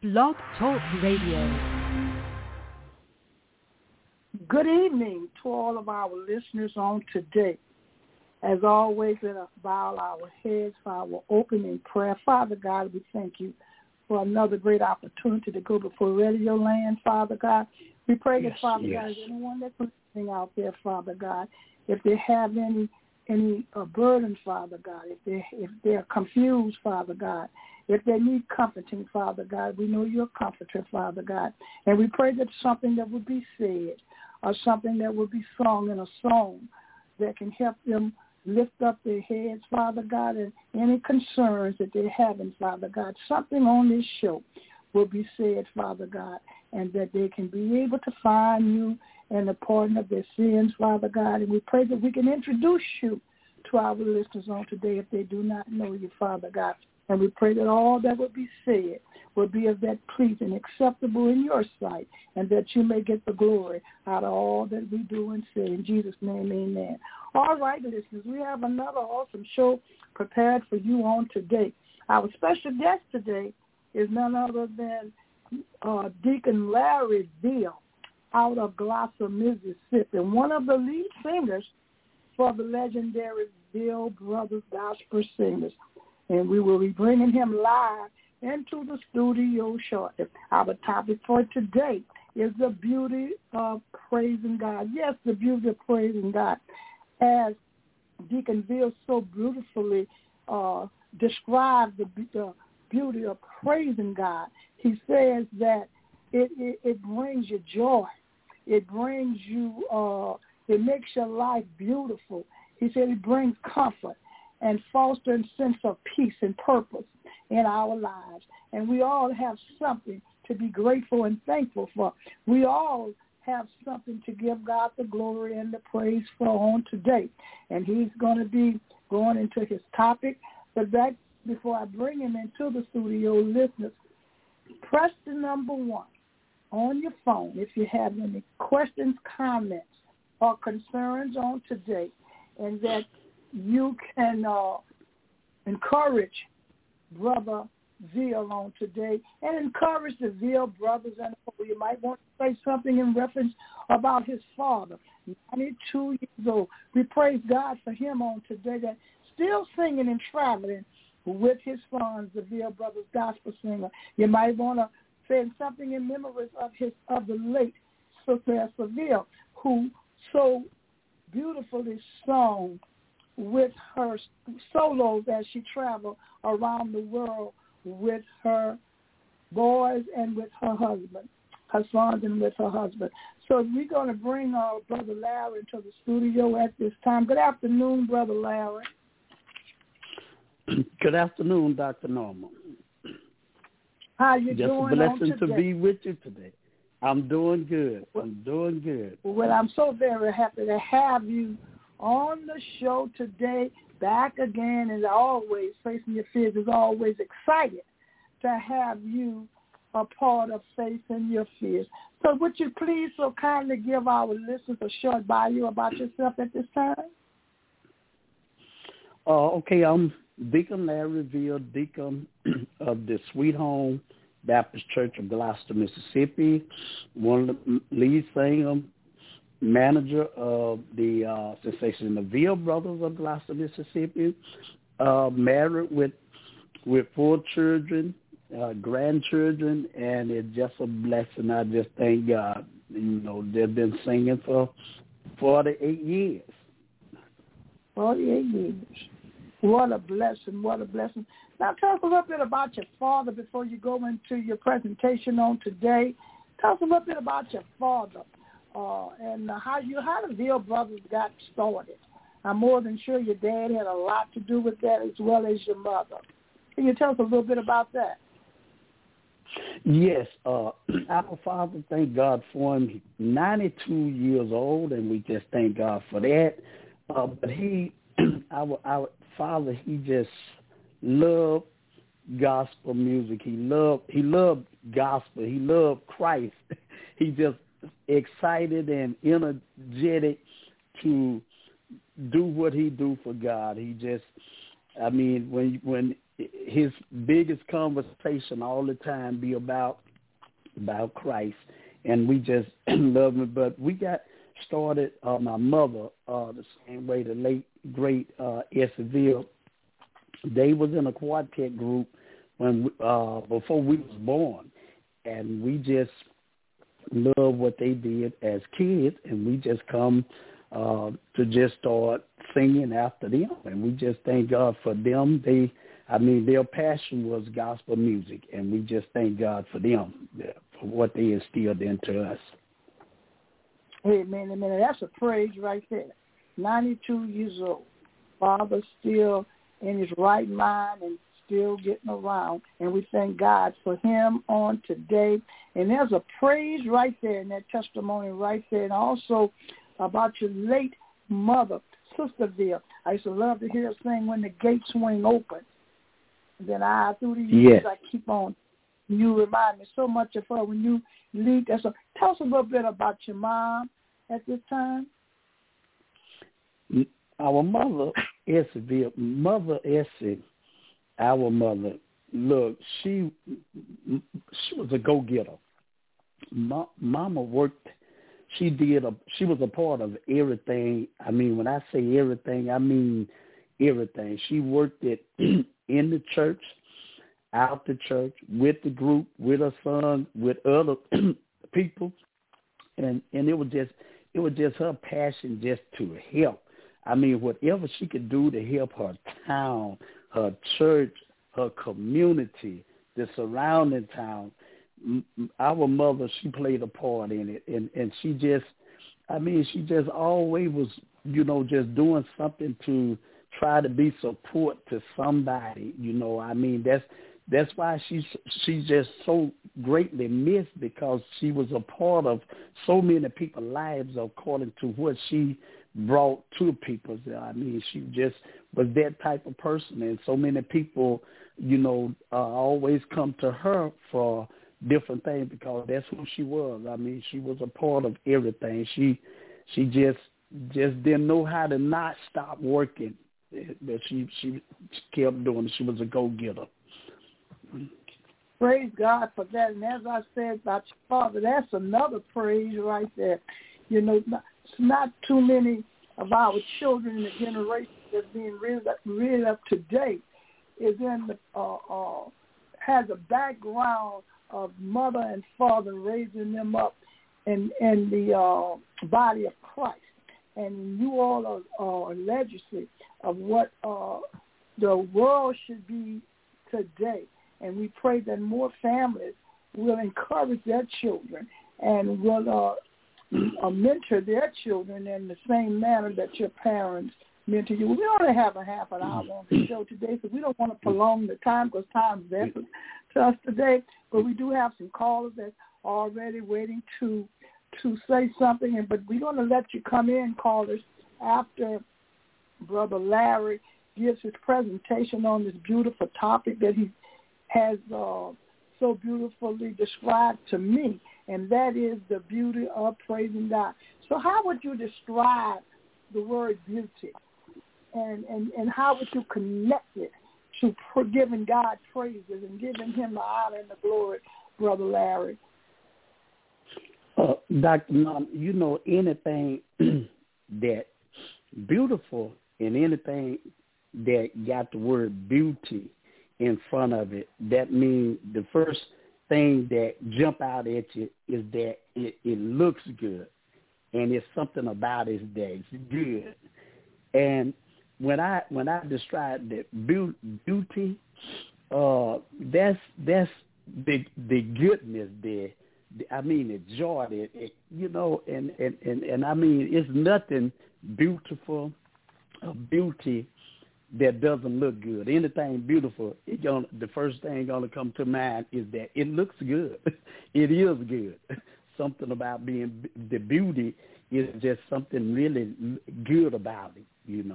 Blog Talk Radio. Good evening to all of our listeners on today. As always, let us bow our heads for our opening prayer. Father God, we thank you for another great opportunity to go before Radio Land, Father God. We pray that, Father God, anyone that's listening out there, Father God, if they have any burden, Father God, if they're confused, Father God, if they need comforting, Father God, we know you're a comforter, Father God. And we pray that something that would be said or something that would be sung in a song that can help them lift up their heads, Father God, and any concerns that they're having, Father God. Something on this show will be said, Father God, and that they can be able to find you and the pardon of their sins, Father God. And we pray that we can introduce you to our listeners on today if they do not know you, Father God. And we pray that all that will be said will be of that pleasing, acceptable in your sight, and that you may get the glory out of all that we do and say. In Jesus' name, amen. All right, listeners, we have another awesome show prepared for you on today. Our special guest today is none other than Deacon Larry Veal out of Gloucester, Mississippi, and one of the lead singers for the legendary Veal Brothers Gospel Singers. And we will be bringing him live into the studio shortly. Our topic for today is the beauty of praising God. Yes, the beauty of praising God. As Deacon Veal so beautifully described the beauty of praising God, he says that it brings you joy. It brings you, it makes your life beautiful. He said it brings comfort and foster a sense of peace and purpose in our lives. And we all have something to be grateful and thankful for. We all have something to give God the glory and the praise for on today. And he's going to be going into his topic. But that, before I bring him into the studio, listeners, press the number 1 on your phone if you have any questions, comments, or concerns on today, and that you can encourage Brother Veal on today and encourage the Veal brothers. And you might want to say something in reference about his father, 92 years old. We praise God for him on today, that still singing and traveling with his sons, the Veal Brothers Gospel Singer. You might want to say something in memory of the late Sister Veal, who so beautifully sung with her solos as she traveled around the world with her boys and with her husband, her sons and with her husband. So we're going to bring our Brother Larry into the studio at this time. Good afternoon, Brother Larry. Good afternoon, Dr. Norma. How you doing? Just a blessing to be with you today. I'm doing good. Well, I'm so very happy to have you on the show today, back again, as always, Facing Your Fears is always excited to have you a part of Facing Your Fears. So would you please so kindly give our listeners a short bio about yourself at this time? Okay, I'm Deacon Larry Veal, Deacon of the Sweet Home Baptist Church of Gloucester, Mississippi, one of the lead singers, manager of the sensation, the Veal Brothers of Gloucester, Mississippi, married with 4 children, grandchildren, and it's just a blessing. I just thank God. You know, they've been singing for 48 years. 48 years. What a blessing, what a blessing. Now tell us a little bit about your father before you go into your presentation on today. Tell us a little bit about your father. And how the Veal Brothers got started. I'm more than sure your dad had a lot to do with that, as well as your mother. Can you tell us a little bit about that? Yes, our father, thank God for him. He's 92 years old, and we just thank God for that. But our father, he just loved gospel music. He loved gospel. He loved Christ. He just excited and energetic to do what he do for God. He just I mean, when his biggest conversation all the time be about Christ, and we just love him. But we got started, my mother, the same way, the late, great Esseville. They was in a quartet group when before we was born, and we just love what they did as kids, and we just come to just start singing after them, and we just thank God for them. Their passion was gospel music, and we just thank God for them, for what they instilled into us. Amen, amen. That's a praise right there. 92 years old. Father still in his right mind and still getting around, and we thank God for him on today. And there's a praise right there in that testimony right there, and also about your late mother, Sister Ville. I used to love to hear her sing When the Gates Swing Open. And then through the years, I keep on. You remind me so much of her when you lead that song. Tell us a little bit about your mom at this time. Our mother, Esseville, Mother Essie, our mother, look, she was a go-getter. Mama worked. She was a part of everything. I mean, when I say everything, I mean everything. She worked it in the church, out the church, with the group, with her son, with other people, and it was just her passion just to help. I mean, whatever she could do to help her town, her church, her community, the surrounding town. Our mother, she played a part in it, and she just always was, just doing something to try to be support to somebody. I mean, that's why she's just so greatly missed, because she was a part of so many people's lives according to what she brought to people. I mean, she just was that type of person, and so many people, always come to her for different things because that's who she was. I mean, she was a part of everything. She just didn't know how to not stop working, but she kept doing it. She was a go-getter. Praise God for that. And as I said about your father, that's another praise right there. It's not too many of our children in the generation that's being reared up today is in the has a background of mother and father raising them up in the body of Christ. And you all are a legacy of what the world should be today. And we pray that more families will encourage their children and will mentor their children in the same manner that your parents mentor you. We only have a half an hour on the show today, so we don't want to prolong the time because time is essence to us today. But we do have some callers that's already waiting to say something. But we're going to let you come in, callers, after Brother Larry gives his presentation on this beautiful topic that he has so beautifully described to me, and that is the beauty of praising God. So how would you describe the word beauty, and how would you connect it to giving God praises and giving him the honor and the glory, Brother Larry? Dr. Mom, anything that beautiful and anything that got the word beauty in front of it, that means the first thing that jump out at you is that it looks good, and it's something about it that's good. And when I describe that beauty, that's the goodness there. I mean, the joy, and I mean, it's nothing beautiful or beauty that doesn't look good. Anything beautiful, the first thing going to come to mind is that it looks good. It is good. Something about being the beauty is just something really good about it,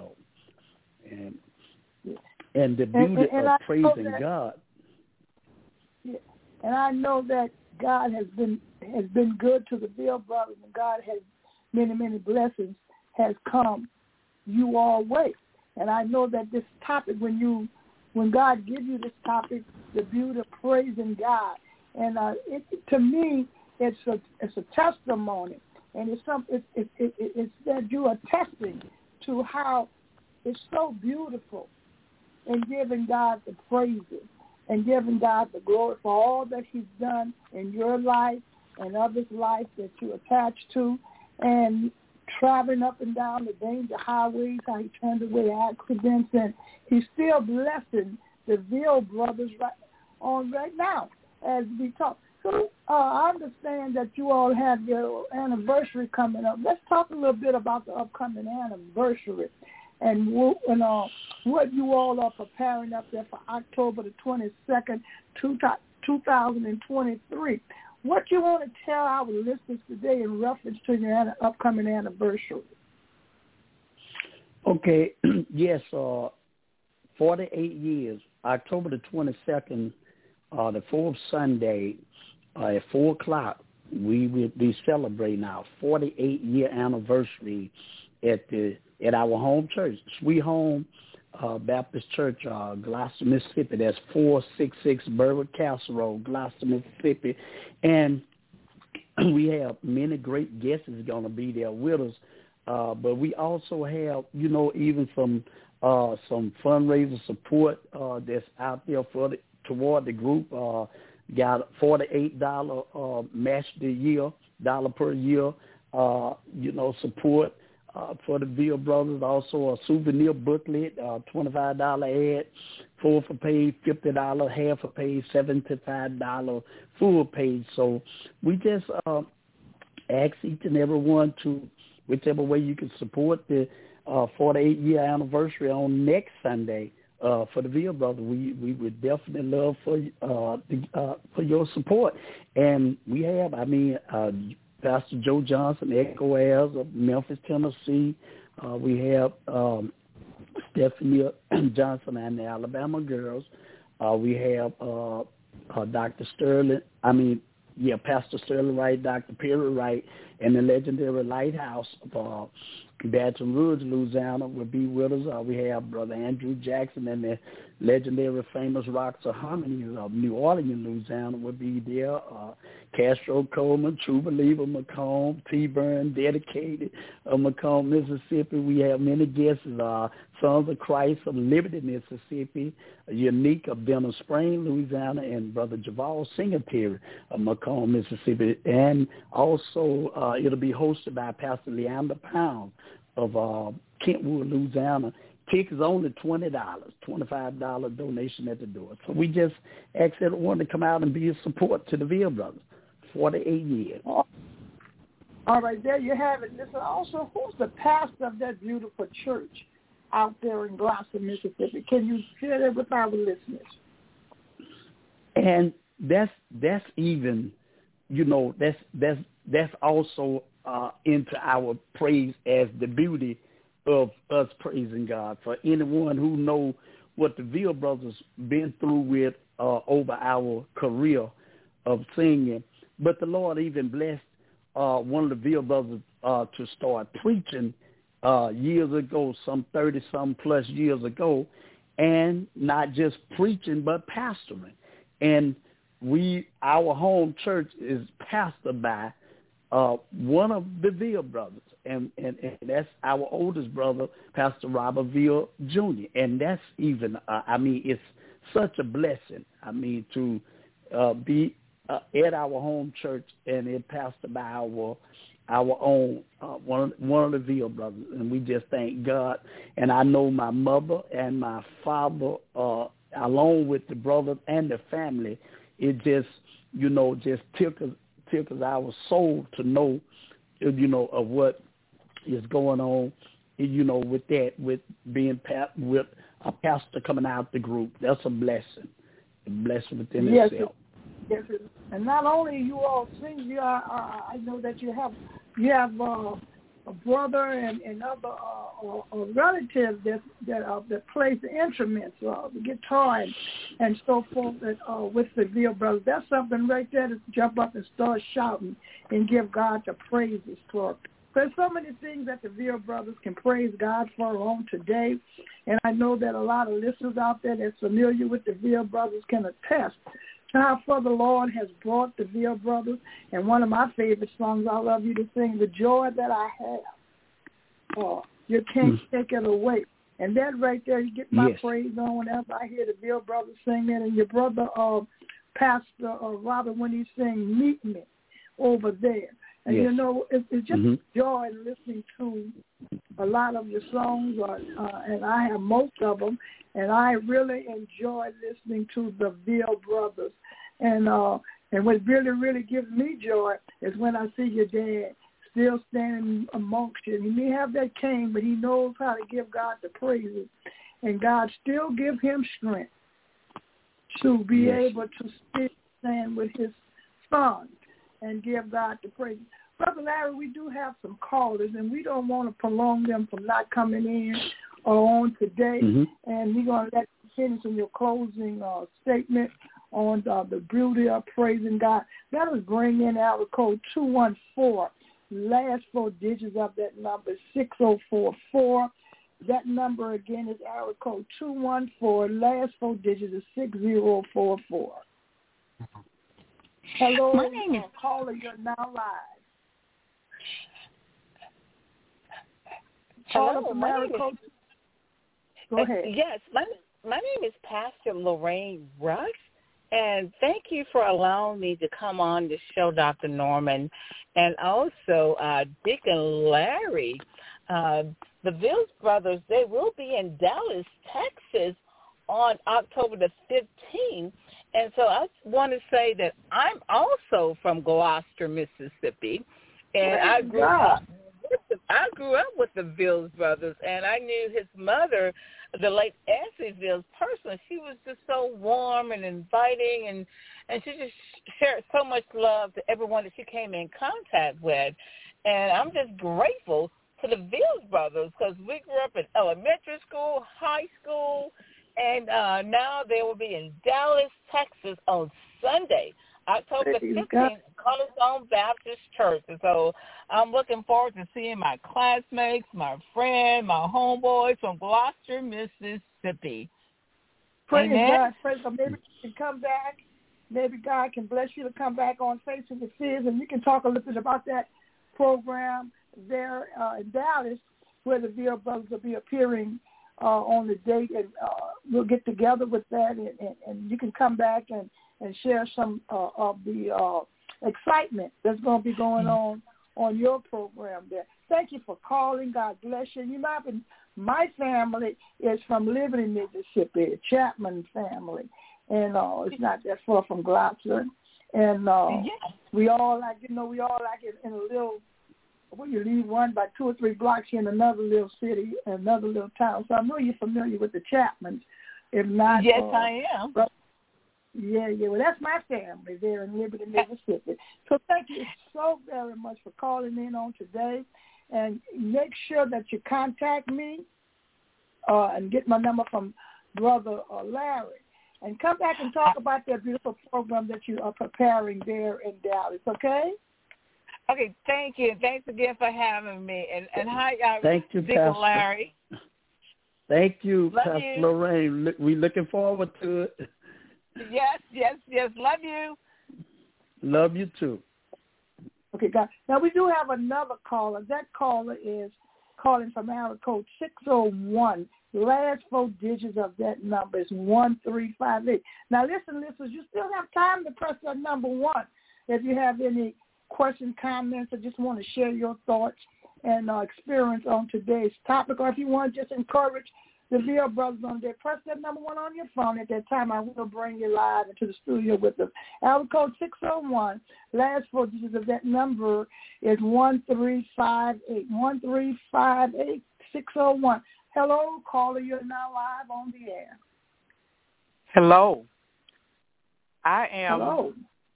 and the beauty of praising God. Yeah. And I know that God has been good to the Ville brothers, and God has many blessings has come you all way. And I know that this topic, when God gives you this topic, the beauty of praising God, and to me, it's a testimony, and it's that you are attesting to how it's so beautiful in giving God the praises and giving God the glory for all that he's done in your life and others' life that you attach to, and traveling up and down the danger highways, how he turned away accidents, and he's still blessing the Veal brothers right now as we talk. So I understand that you all have your anniversary coming up. Let's talk a little bit about the upcoming anniversary and what you all are preparing up there for October the 22nd, 2023. What you want to tell our listeners today in reference to your upcoming anniversary? Okay, yes, 48 years, October the 22nd, the fourth Sunday at 4 o'clock, we will be celebrating our 48-year anniversary at our home church, Sweet Home Baptist Church, Gloucester, Mississippi. That's 466 Berwick Castle Road, Gloucester, Mississippi. And we have many great guests going to be there with us. But we also have, even some fundraiser support that's out there toward the group. Got $48 match the year, dollar per year, support for the Veal brothers. Also a souvenir booklet, $25 ad, full for page, $50, half a page, $75 full page. So we just ask each and every one to, whichever way you can support the 48-year anniversary on next Sunday. For the Veal brothers, we would definitely love for your support. And we have, Pastor Joe Johnson, Echo Airs of Memphis, Tennessee. We have Stephanie Johnson and the Alabama Girls. We have Dr. Sterling, Pastor Sterling Wright, Dr. Perry Wright, and the legendary Lighthouse of Baton Rouge, Louisiana, will be with us. We have Brother Andrew Jackson and the legendary famous Rocks of Harmony of New Orleans, Louisiana, will be there. Castro Coleman, True Believer Macomb, T-Burn, Dedicated of Macomb, Mississippi. We have many guests, Sons of Christ of Liberty, Mississippi, Unique of Denham Spring, Louisiana, and Brother Javal Singletary of Macomb, Mississippi. And also it'll be hosted by Pastor Leander Pound of Kentwood, Louisiana. Tickets only $20, $25 donation at the door. So we just ask everyone to come out and be a support to the Veal brothers. 48 years. All right, there you have it. Listen, also, who's the pastor of that beautiful church out there in Gloucester, Mississippi? Can you share that with our listeners? And that's even, that's also into our praise as the beauty of us praising God. For anyone who know what the Veal brothers been through with over our career of singing, but the Lord even blessed one of the Veal brothers to start preaching years ago, some 30-some plus years ago, and not just preaching but pastoring. And our home church is pastored by one of the Veal brothers, and that's our oldest brother, Pastor Robert Veal Jr. And that's even, it's such a blessing, to be at our home church and it pastored by our own, one of the Veal brothers. And we just thank God. And I know my mother and my father, along with the brothers and the family, it just, just tickles our soul to know, of what is going on, with that, with being with a pastor coming out the group. That's a blessing within itself. Yes, and not only you all sing, I know that you have a brother and other relatives that plays the instruments, the guitar and so forth with the Veal brothers. That's something right there to jump up and start shouting and give God the praises for There's so many things that the Veal Brothers can praise God for on today, and I know that a lot of listeners out there that's familiar with the Veal Brothers can attest to how far the Lord has brought the Veal Brothers. And one of my favorite songs I love you to sing, The Joy That I Have. You can't take it away. And that right there, you get my praise on whenever I hear the Veal Brothers sing that. And your brother, Pastor Robert, when he sing Meet Me over there. And, you know, it's just joy listening to a lot of your songs, and I have most of them, and I really enjoy listening to the Veal Brothers. And what really, really gives me joy is when I see your dad still standing amongst you. He may have that cane, but he knows how to give God the praises. And God still give him strength to be able to still stand with his son and give God the praise. Brother Larry, we do have some callers, and we don't want to prolong them from not coming in on today. And we're going to let you finish in your closing statement on the beauty of praising God. Let us bring in our code 214. Last four digits of that number is 6044. That number again is our code 214. Last four digits is 6044. Hello, my name is caller. You're now live. Hello, my name is, go ahead. Yes, my name is Pastor Lorraine Rush, and thank you for allowing me to come on the show, Dr. Norman, and also Deacon Larry. The Veal Brothers, they will be in Dallas, Texas on October the 15th. And so I want to say that I'm also from Gloucester, Mississippi, and I grew up with the Veal Brothers, and I knew his mother, the late Essie Veal, personally. She was just so warm and inviting, and she just shared so much love to everyone that she came in contact with. And I'm just grateful to the Veal Brothers because we grew up in elementary school, high school, and now they will be in Dallas, Texas on Sunday, October 15th, Cornerstone Baptist Church. And so I'm looking forward to seeing my classmates, my friends, my homeboys from Gloucester, Mississippi. Praise God. Praise God. Maybe you can come back. Maybe God can bless you to come back on Facing the Fears, and you can talk a little bit about that program there in Dallas where the Veal Brothers will be appearing on the date, and we'll get together with that, and you can come back and share some of the excitement that's going to be going on your program there. Thank you for calling. God bless you. You might be, my family is from Liberty, Mississippi, a Chapman family, and it's not that far from Gloucester. And we all like it in a little. Well, you leave one by 2 or 3 blocks here in another little city, another little town. So I know you're familiar with the Chapmans. If not, yes, I am. Yeah. Well, that's my family there in Liberty, Mississippi. So thank you so very much for calling in on today. And make sure that you contact me and get my number from Brother Larry. And come back and talk about that beautiful program that you are preparing there in Dallas, okay? Okay, thank you. Thanks again for having me. And hi, thank you, Deacon Larry. Thank you, Love Pastor you. Lorraine. We're looking forward to it. Yes. Love you. Love you, too. Okay, God. Now, we do have another caller. That caller is calling from area code 601. The last 4 digits of that number is 1358. Now, listen, listeners, you still have time to press that number 1 if you have any questions, comments, or just want to share your thoughts and experience on today's topic, or if you want to just encourage the Veal Brothers on there, press that number 1 on your phone. At that time, I will bring you live into the studio with us. Our code 601. Last 4 digits of that number is 1358. 1358 601. Hello, caller. You're now live on the air. Hello. I am Hello.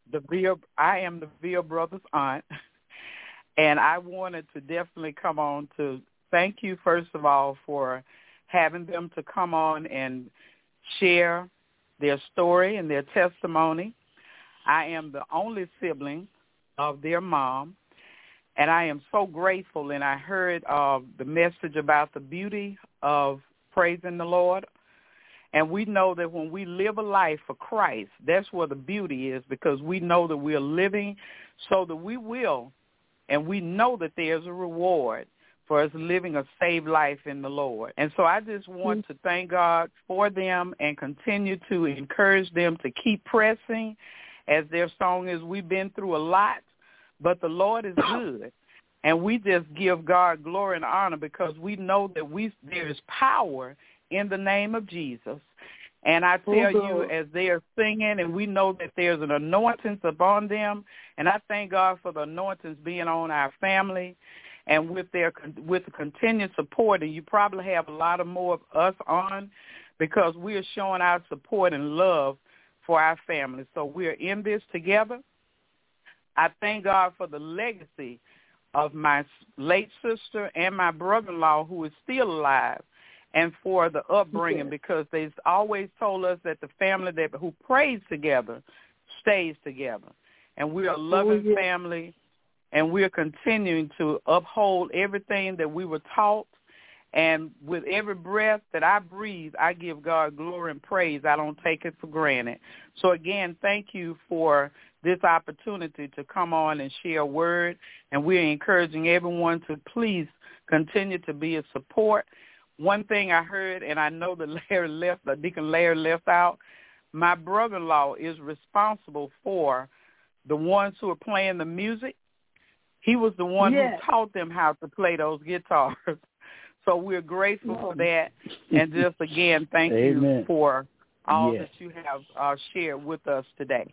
I am the Veal Brothers' aunt, and I wanted to definitely come on to thank you, first of all, for having them to come on and share their story and their testimony. I am the only sibling of their mom, And I am so grateful, and I heard the message about the beauty of praising the Lord. And we know that when we live a life for Christ, that's where the beauty is, because we know that we are living so that we will, and we know that there's a reward for us living a saved life in the Lord. And so I just want to thank God for them and continue to encourage them to keep pressing. As their song is, we've been through a lot, but the Lord is good. And we just give God glory and honor because we know that there is power in the name of Jesus. And I tell you, as they are singing, and we know that there's an anointing upon them, and I thank God for the anointings being on our family and with the continued support. And you probably have a lot of more of us on because we are showing our support and love for our family. So we are in this together. I thank God for the legacy of my late sister and my brother-in-law who is still alive, and for the upbringing, because they've always told us that the family who prays together stays together. And we are a loving family, and we are continuing to uphold everything that we were taught. And with every breath that I breathe, I give God glory and praise. I don't take it for granted. So, again, thank you for this opportunity to come on and share a word. And we're encouraging everyone to please continue to be a support. One thing I heard, and I know that Deacon Larry left out, my brother-in-law is responsible for the ones who are playing the music. He was the one who taught them how to play those guitars. So we're grateful for that. And just, again, thank you for all that you have shared with us today.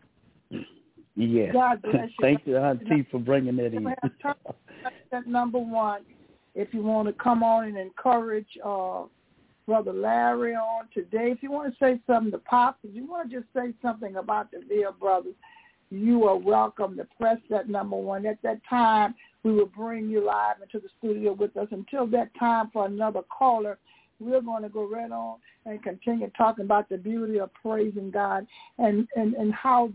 Yes. God bless you. Thank you, Auntie, for bringing that in. That's number one. If you want to come on and encourage Brother Larry on today, if you want to say something to Pop, if you want to just say something about the Veal Brothers, you are welcome to press that number one. At that time, we will bring you live into the studio with us. Until that time for another caller, we're going to go right on and continue talking about the beauty of praising God and how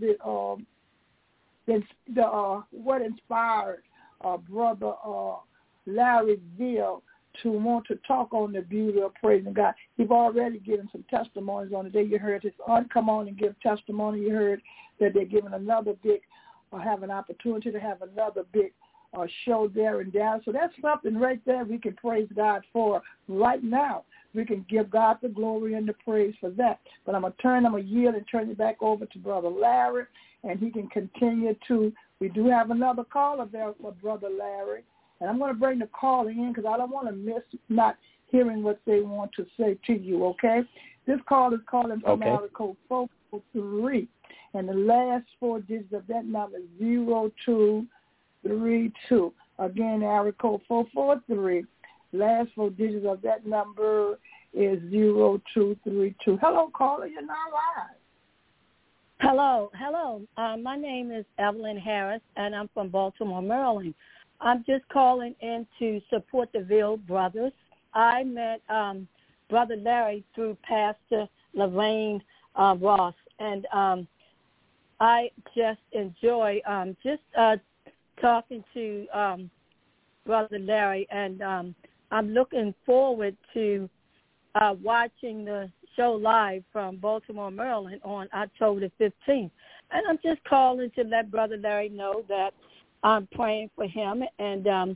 what inspired Brother Larry Veal to want to talk on the beauty of praising God. He's already given some testimonies on the day. You heard his aunt come on and give testimony. You heard that they're giving another big, have an opportunity to have another big show there in Dallas. So that's something right there we can praise God for right now. We can give God the glory and the praise for that. But I'm going to yield and turn it back over to Brother Larry, and he can continue to, we do have another caller there for Brother Larry. And I'm going to bring the caller in because I don't want to miss not hearing what they want to say to you, okay? This call is calling from area code 443. And the last four digits of that number is 0232. Again, area code 443. Last four digits of that number is 0232. Hello, caller. You're now live. Hello. My name is Evelyn Harris, and I'm from Baltimore, Maryland. I'm just calling in to support the Veal Brothers. I met Brother Larry through Pastor Lorraine Ross, and I just enjoy talking to Brother Larry, and I'm looking forward to watching the show live from Baltimore, Maryland on October the 15th. And I'm just calling to let Brother Larry know that I'm praying for him, and I'm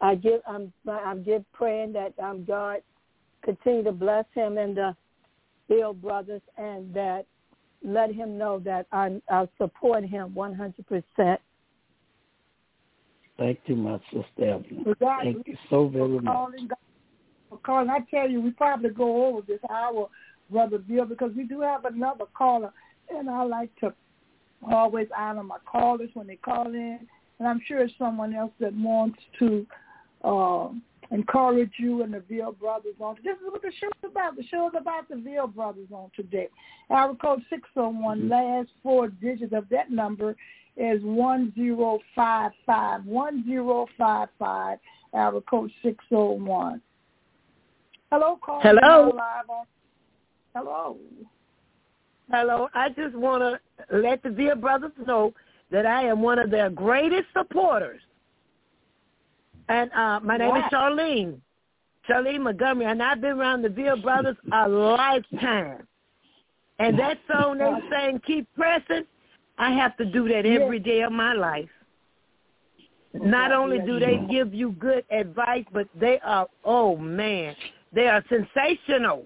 praying that God continue to bless him and the Veal Brothers, and that let him know that I'll support him 100%. Thank you, my sister Evelyn. Thank you so very much. Because I tell you, we probably go over this hour, Brother Bill, because we do have another caller, and I like to always honor my callers when they call in. And I'm sure it's someone else that wants to encourage you and the Veal Brothers on. This is what the show is about. The show is about the Veal Brothers on today. Area code 601, last four digits of that number is 1055. 1055, area code 601. Hello, caller. Hello. Hello. I just want to let the Veal Brothers know that I am one of their greatest supporters. And my name is Charlene Montgomery, and I've been around the Ville Brothers a lifetime. And that song they sang, Keep Pressing, I have to do that every day of my life. Not only do they give you good advice, but they are, they are sensational.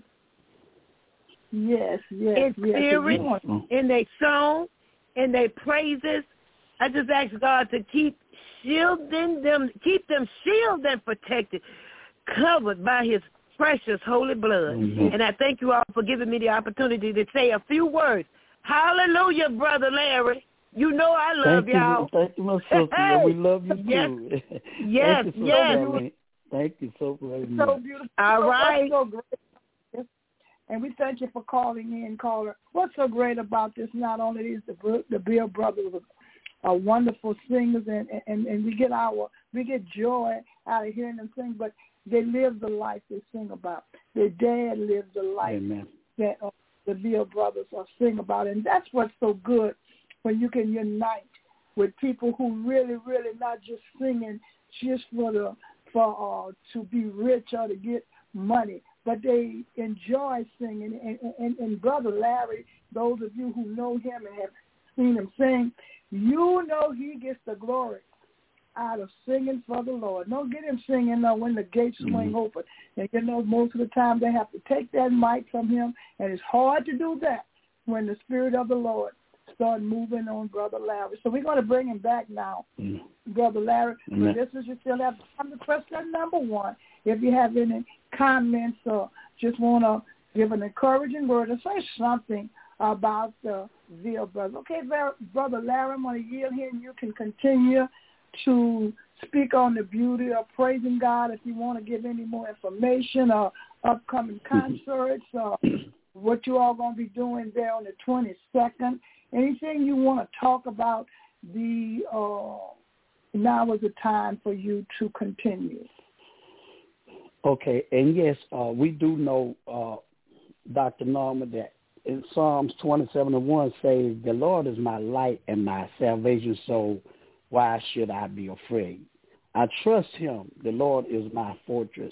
Yes. In spirit, in their song, in their praises. I just ask God to keep them shielded and protected, covered by his precious holy blood. Mm-hmm. And I thank you all for giving me the opportunity to say a few words. Hallelujah, Brother Larry. You know I love y'all. Thank you, my sister. Hey. We love you too. Yes. Thank you so very much. So beautiful. All right. So great. And we thank you for calling in, caller. What's so great about this? Not only is the Ville Brothers are wonderful singers, and we get joy out of hearing them sing, but they live the life they sing about. Their dad lived the life that the Ville Brothers are sing about, and that's what's so good when you can unite with people who really, really not just singing just to be rich or to get money, but they enjoy singing. And Brother Larry, those of you who know him and have seen him sing, you know he gets the glory out of singing for the Lord. Don't get him singing when the gates swing open. And most of the time they have to take that mic from him, and it's hard to do that when the Spirit of the Lord start moving on Brother Larry. So we're going to bring him back now, Brother Larry. But this is you still have time to press that number 1. If you have any comments or just want to give an encouraging word or say something about the Ville Brothers. Okay, Brother Larry, I'm going to yield here, and you can continue to speak on the beauty of praising God if you want to give any more information or upcoming concerts or what you all going to be doing there on the 22nd. Anything you want to talk about, now is the time for you to continue. Okay, and yes, we do know, Dr. Norma, that in Psalms 27:1 says, the Lord is my light and my salvation, so why should I be afraid? I trust him. The Lord is my fortress,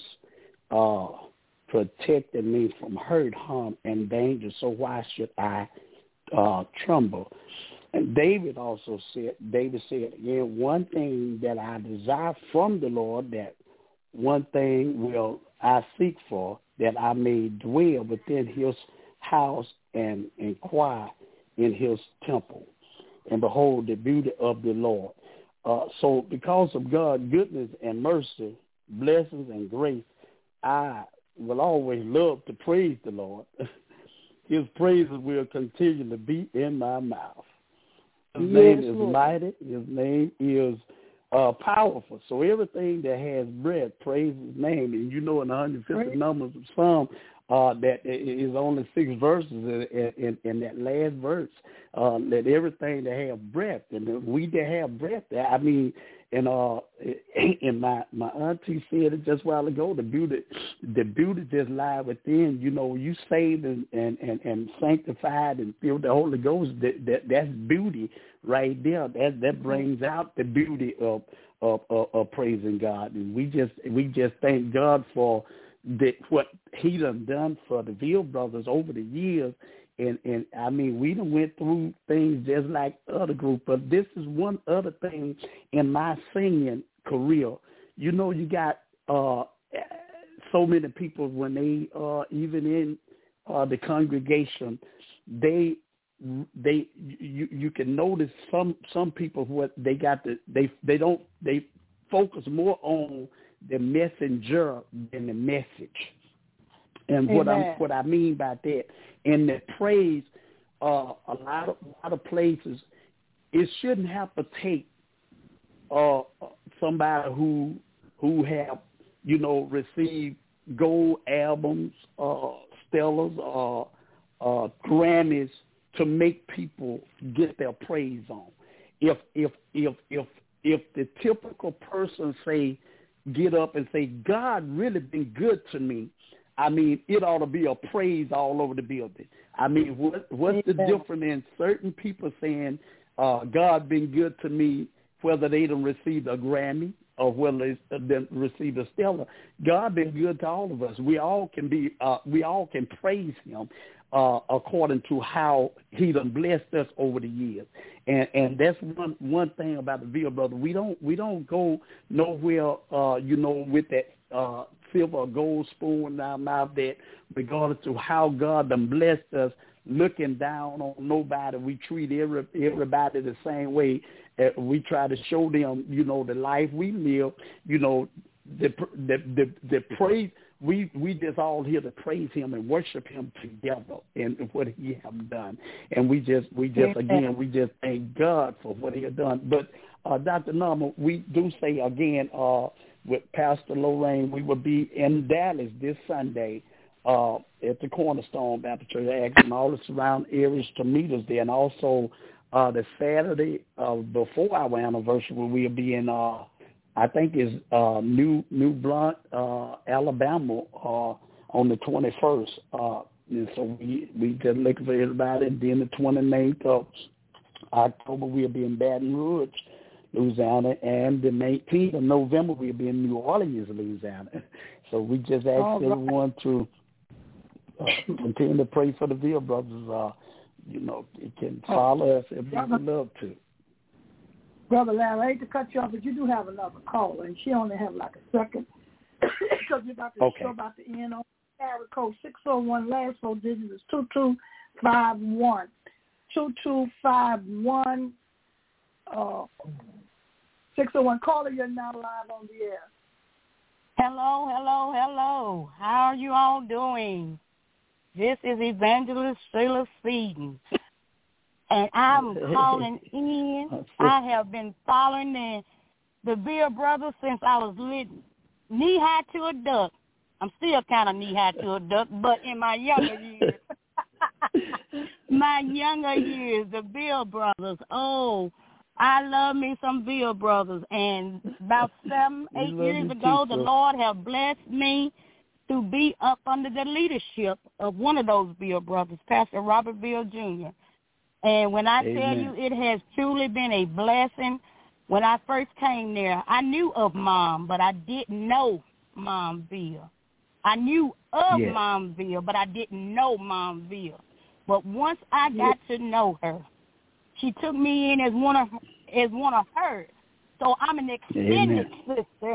protecting me from hurt, harm, and danger, so why should I tremble? And David said again, one thing that I desire from the Lord, that one thing will I seek for, that I may dwell within his house and inquire in his temple, and behold the beauty of the Lord. So because of God's goodness and mercy, blessings and grace, I will always love to praise the Lord. His praises will continually be in my mouth. His name is mighty. His name is powerful. So everything that has breath, praise his name. And you know in the 150 numbers of Psalm, that is only 6 verses in that last verse, that everything that have breath, and we that have breath, I mean, and my auntie said it just a while ago, the beauty just lies within. You know, you saved and sanctified and filled with the Holy Ghost. That's beauty right there. That brings out the beauty of praising God. And we just thank God for what he done for the Ville Brothers over the years. And I mean, we done went through things just like other groups, but this is one other thing in my singing career. You know, you got so many people when they even in the congregation, you can notice some people what they got they focus more on the messenger than the message. And what I mean by that, in the praise, a lot of places, it shouldn't have to take somebody who have, you know, received gold albums, Stellas, Grammys to make people get their praise on. If the typical person get up and say, God really been good to me, I mean, it ought to be a praise all over the building. I mean, what's the difference in certain people saying, God been good to me, whether they done received a Grammy or whether it's receive a stellar. God been good to all of us. We all can praise him according to how he done blessed us over the years. And that's one thing about the Ville brother. We don't go nowhere with that silver or gold spoon in our mouth, that regardless to how God done blessed us, looking down on nobody. We treat everybody the same way. We try to show them, the life we live, the praise. We just all here to praise him and worship him together and what he have done. And we just thank God for what he has done. But Dr. Norman, we do say again, with Pastor Lorraine, we will be in Dallas this Sunday at the Cornerstone Baptist Church, asking all the surrounding areas to meet us there. And also the Saturday before our anniversary, we'll be in, I think it's New Blunt, Alabama, on the 21st. And so we just looking for everybody. And then the 29th of October, we'll be in Baton Rouge, Louisiana, and the 19th of November, we'll be in New Orleans, Louisiana. So we just ask everyone to continue to pray for the Ville brothers. You can follow us if you would love to. Brother Larry, I hate to cut you off, but you do have another caller, and she only have like a second because you're about to end on area code 601. Last four digits is 2251. 2251. 601. Caller, you're now live on the air. Hello. How are you all doing? This is Evangelist Sheila Seaton, and I'm calling in. I have been following the Ville brothers since I was knee-high to a duck. I'm still kind of knee-high to a duck, but in my younger years, the Ville brothers, I love me some Ville brothers. And about 7-8 years ago, the Lord have blessed me to be up under the leadership of one of those Ville brothers, Pastor Robert Ville Jr. And when I tell you, it has truly been a blessing. When I first came there, I knew of Mom, but I didn't know Mom Ville. I knew of Mom Ville, but I didn't know Mom Ville. But once I got to know her, she took me in as one of hers. So I'm an extended sister,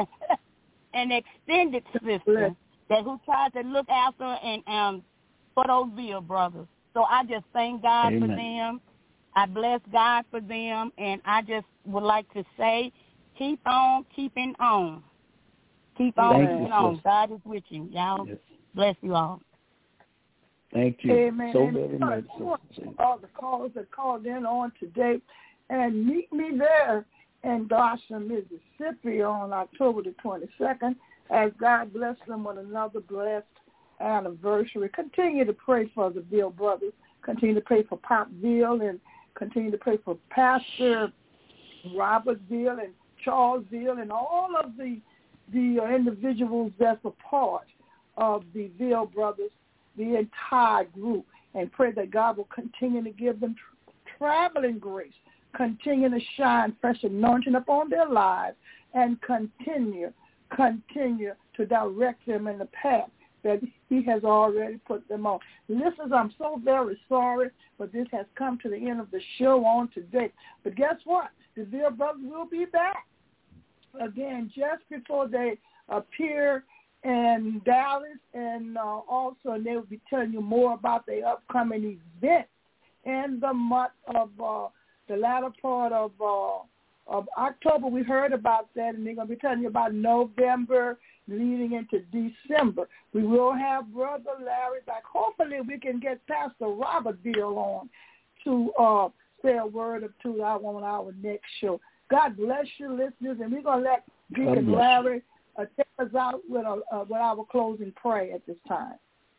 that who tried to look after and for those Ville brothers. So I just thank God for them. I bless God for them, and I just would like to say, keep on keeping on. Keep on keeping on. God is with you. Y'all bless you all. Thank you so very much. All the callers that called in on today, and meet me there in Dawson, Mississippi on October the 22nd, as God bless them with another blessed anniversary. Continue to pray for the Ville brothers. Continue to pray for Pop Ville, and continue to pray for Pastor Robert Ville and Charles Ville and all of the individuals that's a part of the Ville brothers, the entire group, and pray that God will continue to give them traveling grace, continue to shine fresh anointing upon their lives, and continue to direct them in the path that he has already put them on. Listeners, I'm so very sorry, but this has come to the end of the show on today. But guess what? The Ville brothers will be back again just before they appear in Dallas, and also they will be telling you more about their upcoming event in the month of the latter part of October. We heard about that, and they're going to be telling you about November leading into December. We will have Brother Larry back. Hopefully we can get Pastor Robert Ville on to say a word or two on our next show. God bless you, listeners, and we're going to let Deacon Larry take us out with our closing prayer at this time.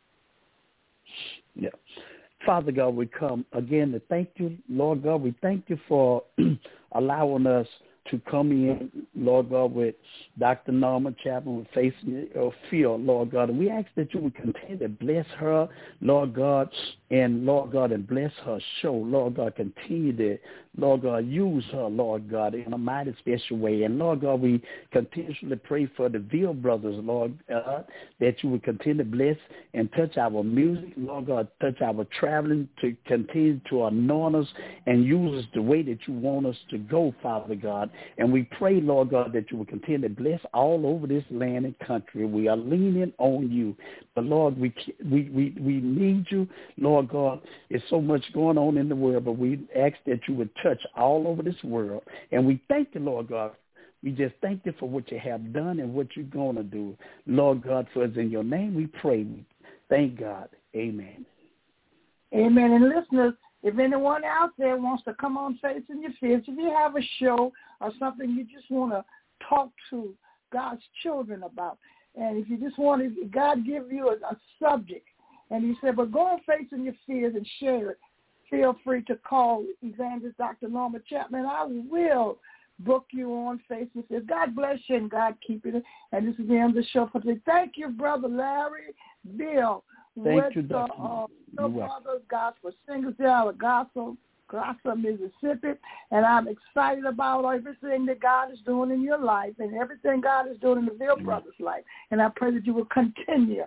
Yeah. Father God, we come again to thank you, Lord God. We thank you for allowing us to come in, Lord God, with Dr. Norma Chapman, with facing Phil, Lord God. And we ask that you would continue to bless her, Lord God, and bless her show. Lord God, continue to, Lord God, use her, Lord God, in a mighty special way. And Lord God, we continuously pray for the Veal brothers, Lord God, that you would continue to bless and touch our music, Lord God, touch our traveling, to continue to anoint us and use us the way that you want us to go, Father God. And we pray, Lord God, that you will continue to bless all over this land and country. We are leaning on you. But, Lord, we need you, Lord God. There's so much going on in the world, but we ask that you would touch all over this world. And we thank you, Lord God. We just thank you for what you have done and what you're going to do. Lord God, for us in your name we pray. Thank God. Amen. Amen. And listeners, if anyone out there wants to come on Facing Your Fears, if you have a show or something you just want to talk to God's children about, and if you just want to, God give you a subject, and he said, but go on Facing Your Fears and share it, feel free to call Evangelist Dr. Norma Chapman. I will book you on Facing Your Fears. God bless you and God keep you. And this is the end of the show for today. Thank you, Brother Larry Bill. Thank you, Dr. Brothers Gospel Singers there out of Gospel, Mississippi, and I'm excited about everything that God is doing in your life and everything God is doing in the Bill Brothers' life. And I pray that you will continue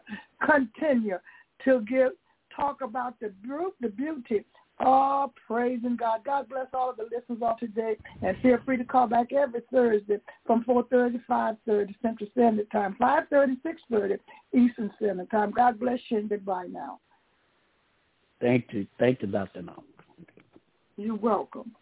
to talk about the beauty of praising God. God bless all of the listeners of today, and feel free to call back every Thursday from 4:30 to 5:30 Central Standard Time, 5:30, 6:30 Eastern Standard Time. God bless you and goodbye now. Thank you. Thank you, Dr. Norma. You're welcome.